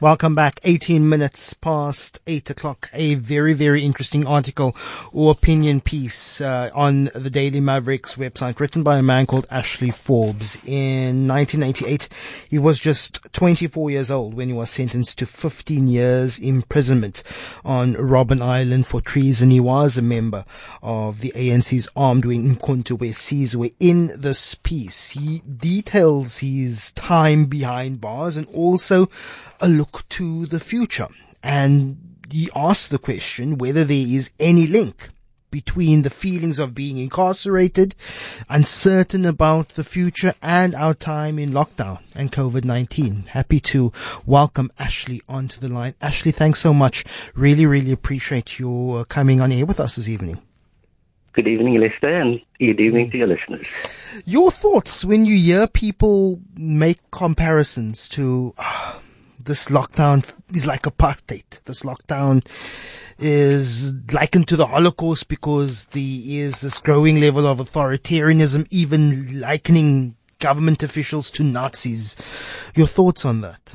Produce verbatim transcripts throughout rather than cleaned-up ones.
Welcome back. eighteen minutes past eight o'clock. A very, very interesting article or opinion piece uh, on the Daily Mavericks website written by a man called Ashley Forbes. In nineteen eighty-eight, he was just twenty-four years old when he was sentenced to fifteen years imprisonment on Robben Island for treason. He was a member of the A N C's armed wing Umkhonto we Sizwe. In this piece, he details his time behind bars and also a look to the future. And he asks the question whether there is any link between the feelings of being incarcerated, uncertain about the future, and our time in lockdown and COVID nineteen. Happy to welcome Ashley onto the line. Ashley, thanks so much. Really, really appreciate your coming on air with us this evening. Good evening, Lester, and good evening to your listeners. Your thoughts when you hear people make comparisons to uh, this lockdown is like apartheid. This lockdown is likened to the Holocaust because there is this growing level of authoritarianism, even likening government officials to Nazis. Your thoughts on that?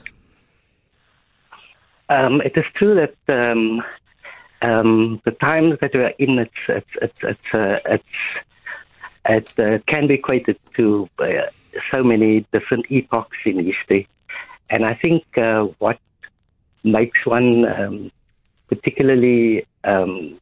Um, it is true that um, um, the times that we are in, it's, it's, it's, it's, uh, it's, it uh, can be equated to uh, so many different epochs in history. And I think uh, what makes one um, particularly, um,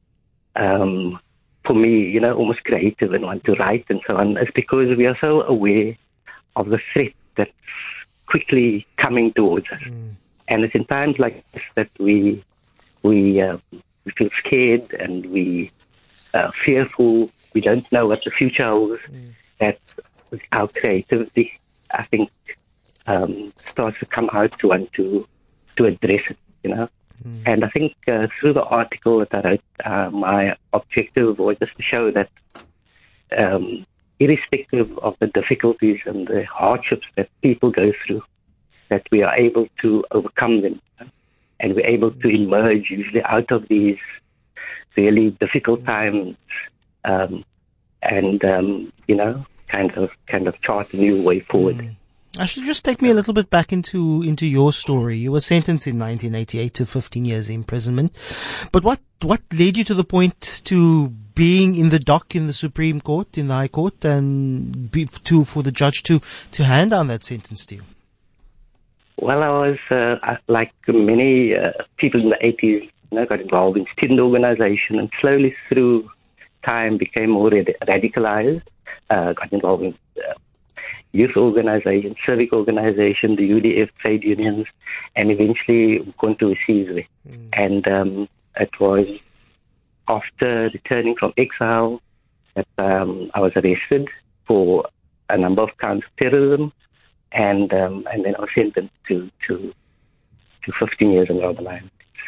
um, for me, you know, almost creative and want to write and so on, is because we are so aware of the threat that's quickly coming towards us. Mm. And it's in times like this that we we, uh, we feel scared and we uh, fearful. We don't know what the future holds. Mm. That our creativity, I think, Um, starts to come out to want to to address it, you know. Mm. And I think uh, through the article that I wrote, uh, my objective was just to show that um, irrespective of the difficulties and the hardships that people go through, that we are able to overcome them, you know? And we're able to emerge usually out of these really difficult times, um, and um, you know, kind of kind of chart a new way forward. Mm. Actually, just take me a little bit back into, into your story. You were sentenced in nineteen eighty-eight to fifteen years imprisonment. But what, what led you to the point to being in the dock in the Supreme Court, in the High Court, and be, to, for the judge to, to hand down that sentence to you? Well, I was, uh, like many uh, people in the eighties, you know, got involved in student organization and slowly through time became more rad- radicalized, uh, got involved in uh, youth organization, civic organization, the U D F, trade unions, and eventually Umkhonto we Sizwe. Mm. And um, it was after returning from exile that um, I was arrested for a number of counts of terrorism, and um, and then I was sentenced to to, to fifteen years in Robben Island.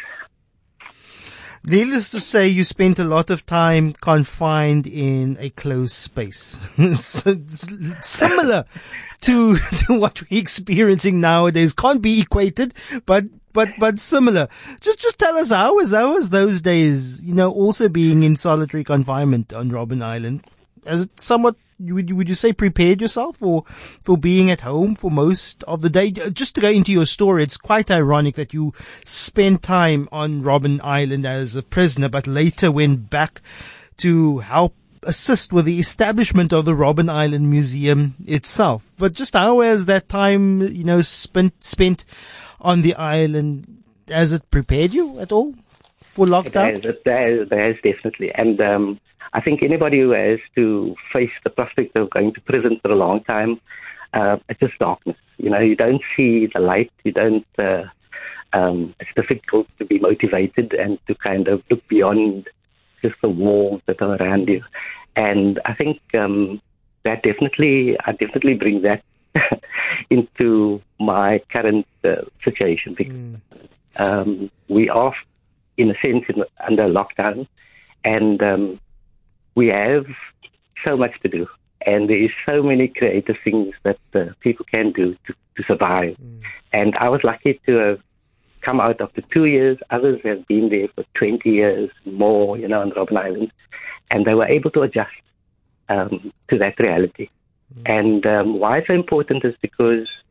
Needless to say, you spent a lot of time confined in a closed space. So, similar to, to what we're experiencing nowadays. Can't be equated, but, but, but similar. Just, just tell us how was, how was those days, you know, also being in solitary confinement on Robben Island? As it somewhat, would you, would you say prepared yourself for, for being at home for most of the day? Just to go into your story, it's quite ironic that you spent time on Robben Island as a prisoner, but later went back to help assist with the establishment of the Robben Island Museum itself. But just how has that time, you know, spent, spent on the island, has it prepared you at all for lockdown? It has, it has, it has definitely. And, um, I think anybody who has to face the prospect of going to prison for a long time, uh, it's just darkness. You know, you don't see the light. You don't, uh, um, it's difficult to be motivated and to kind of look beyond just the walls that are around you. And I think um, that definitely, I definitely bring that into my current uh, situation. Because, mm. um, we are, in a sense, in, under lockdown, and um, we have so much to do, and there is so many creative things that uh, people can do to, to survive. Mm. And I was lucky to have come out after two years. Others have been there for twenty years more, you know, on Robben Island, and they were able to adjust um, to that reality. Mm. And um, why it's so important is because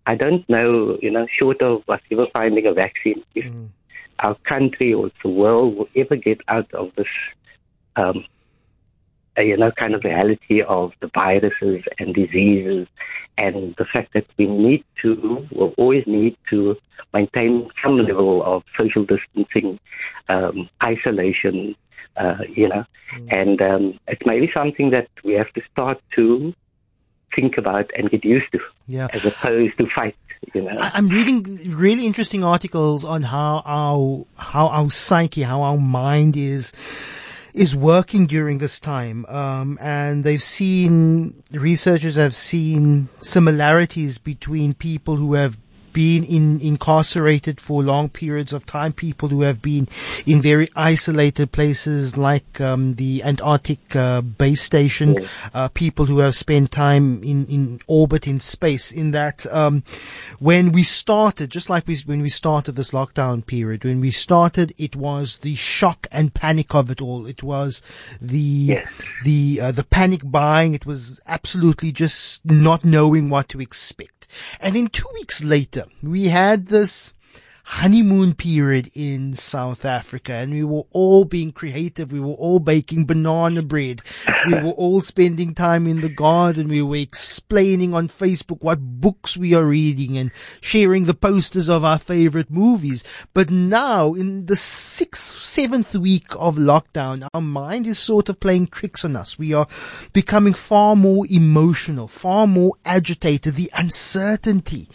I don't know, you know, short of us ever finding a vaccine, if mm. our country or the world will ever get out of this, um, uh, you know, kind of reality of the viruses and diseases, and the fact that we need to, will always need to maintain some level of social distancing, um, isolation, uh, you know, mm. and um, it's maybe something that we have to start to think about and get used to, yeah. as opposed to fight. You know? I'm reading really interesting articles on how our how our psyche, how our mind is is working during this time, um, and they've seen researchers have seen similarities between people who have been in, incarcerated for long periods of time, people who have been in very isolated places like um, the Antarctic uh, base station, yeah. uh, people who have spent time in, in orbit in space. In that, um, when we started, just like we, when we started this lockdown period, when we started, it was the shock and panic of it all. It was the yeah. the uh, the panic buying. It was absolutely just not knowing what to expect. And then two weeks later, we had this honeymoon period in South Africa, and we were all being creative. We were all baking banana bread. We were all spending time in the garden. We were explaining on Facebook what books we are reading and sharing the posters of our favorite movies. But now, in the sixth, seventh week of lockdown, our mind is sort of playing tricks on us. We are becoming far more emotional, far more agitated. The uncertainty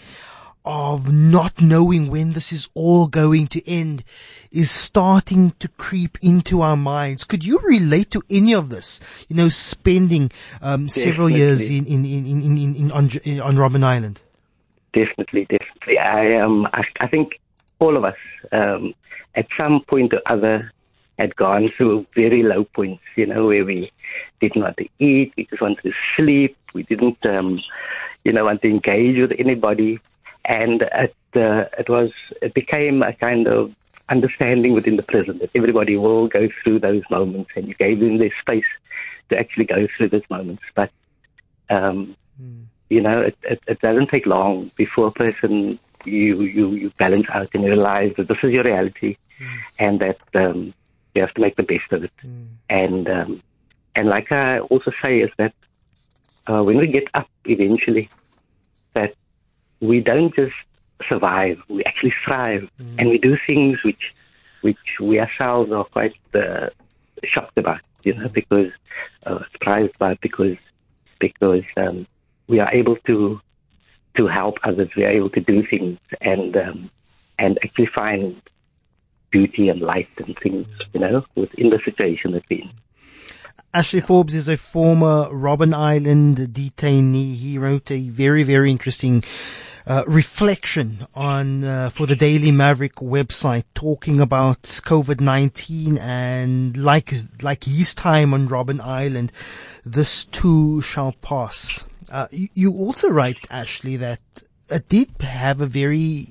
of not knowing when this is all going to end is starting to creep into our minds. Could you relate to any of this? You know, spending um, several years in in in in, in, in on, on Robben Island. Definitely, definitely. I um, I, I think all of us um, at some point or other had gone through very low points. You know, where we didn't want to eat, we just wanted to sleep, we didn't, um, you know, want to engage with anybody. And it, uh, it was, it became a kind of understanding within the prison that everybody will go through those moments, and you gave them their space to actually go through those moments. But, um, mm. you know, it, it, it doesn't take long before a person, you, you, you balance out and you realize that this is your reality, mm. and that um, you have to make the best of it. Mm. And, um, and like I also say is that uh, when we get up eventually, that we don't just survive, we actually thrive. Mm. And we do things which which we ourselves are quite uh, shocked about, you know, mm. because, uh, surprised about, because because um, we are able to to help others, we are able to do things and um, and actually find beauty and light and things, you know, within the situation that we're in. Ashley Forbes is a former Robben Island detainee. He wrote a very, very interesting uh, reflection on uh, for the Daily Maverick website, talking about COVID nineteen, and like like his time on Robben Island, this too shall pass. Uh, you, you also write, Ashley, that it did have a very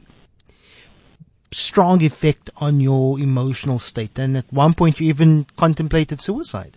strong effect on your emotional state, and at one point you even contemplated suicide.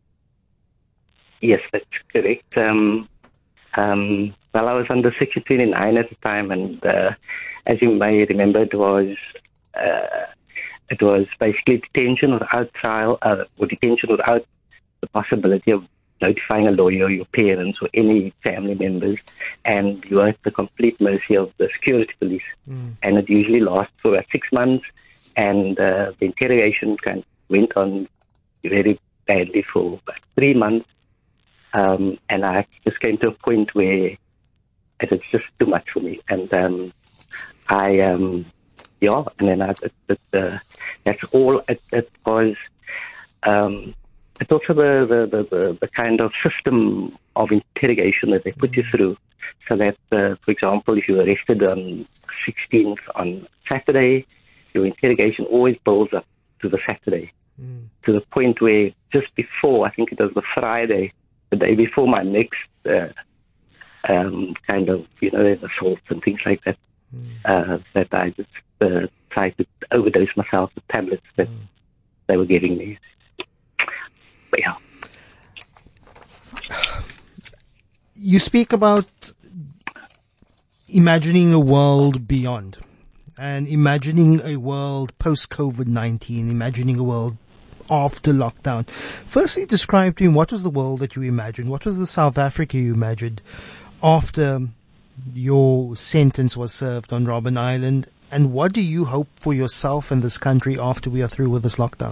Yes, that's correct. Um, um, well, I was under Section twenty-nine at the time, and uh, as you may remember, it was uh, it was basically detention without trial, uh, or detention without the possibility of notifying a lawyer, your parents, or any family members, and you are at the complete mercy of the security police. Mm. And it usually lasts for about six months, and uh, the interrogation kind of went on very badly for about three months. Um, and I just came to a point where it was just too much for me. And um, I, um, yeah, and then I, it, it, uh, that's all it, it was. Um, it's also the, the, the, the, the kind of system of interrogation that they put you through. So that, uh, for example, if you were arrested on sixteenth on Saturday, your interrogation always builds up to the Saturday, mm. to the point where just before, I think it was the Friday, the day before my next uh, um, kind of, you know, assaults and things like that, mm. uh, that I just uh, tried to overdose myself with tablets that mm. they were giving me. But yeah. You speak about imagining a world beyond and imagining a world post-COVID nineteen, imagining a world after lockdown. Firstly, describe to me what was the world that you imagined? What was the South Africa you imagined after your sentence was served on Robben Island? And what do you hope for yourself and this country after we are through with this lockdown?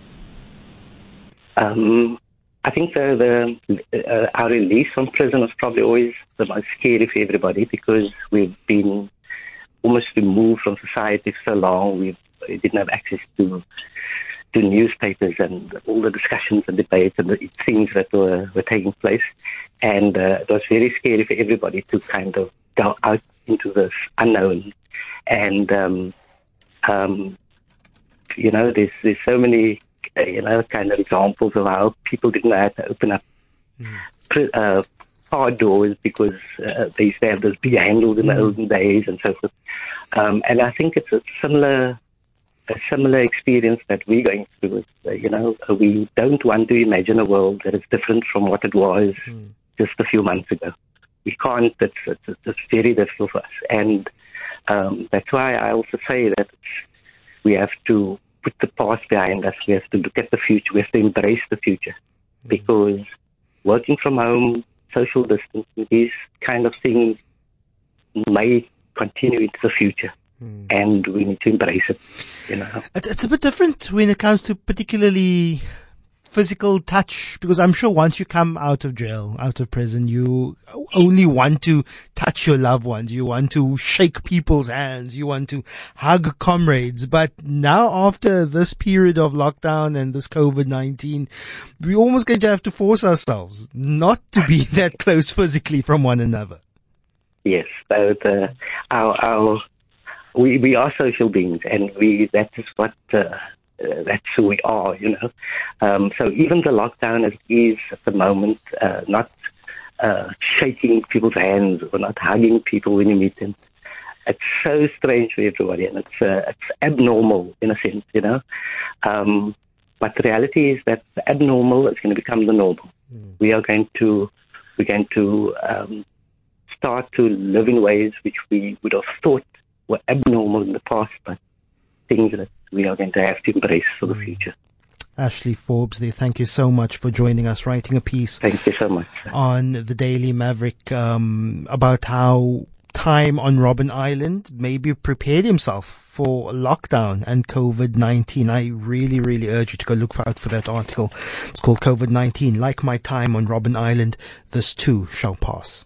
Um, I think the, the uh, our release from prison was probably always the most scary for everybody because we've been almost removed from society for so long. We've, we didn't have access to to newspapers and all the discussions and debates and the things that were, were taking place. And uh, it was very scary for everybody to kind of go out into this unknown. And, um, um, you know, there's, there's so many you know, kind of examples of how people didn't know how to open up mm. uh, car doors because uh, they used to have those big handles in mm. the olden days and so forth. Um, and I think it's a similar, a similar experience that we're going through. Uh, you know, we don't want to imagine a world that is different from what it was mm. just a few months ago. We can't. It's, it's, it's very difficult for us. And um, that's why I also say that we have to put the past behind us. We have to look at the future. We have to embrace the future mm. because working from home, social distancing, these kind of things may continue into the future. Mm. And we need to embrace it, you know. It's a bit different when it comes to particularly physical touch, because I'm sure once you come out of jail, out of prison, you only want to touch your loved ones. You want to shake people's hands. You want to hug comrades. But now after this period of lockdown and this COVID nineteen, we're almost going to have to force ourselves not to be that close physically from one another. Yes, but uh, our, our we we are social beings, and we that is what. Uh, Uh, that's who we are, you know. Um, so even the lockdown as it is at the moment, uh, not uh, shaking people's hands or not hugging people when you meet them, it's so strange for everybody, and it's uh, it's abnormal in a sense, you know. Um, but the reality is that the abnormal is going to become the normal. Mm. We are going to we're going to um, start to live in ways which we would have thought were abnormal in the past, but things that we are going to have to embrace for the future. Ashley Forbes there, thank you so much for joining us, writing a piece Thank you so much. on the Daily Maverick um, about how time on Robben Island maybe prepared himself for lockdown and COVID nineteen. I really, really urge you to go look out for that article. It's called COVID nineteen, Like My Time on Robben Island, This Too Shall Pass.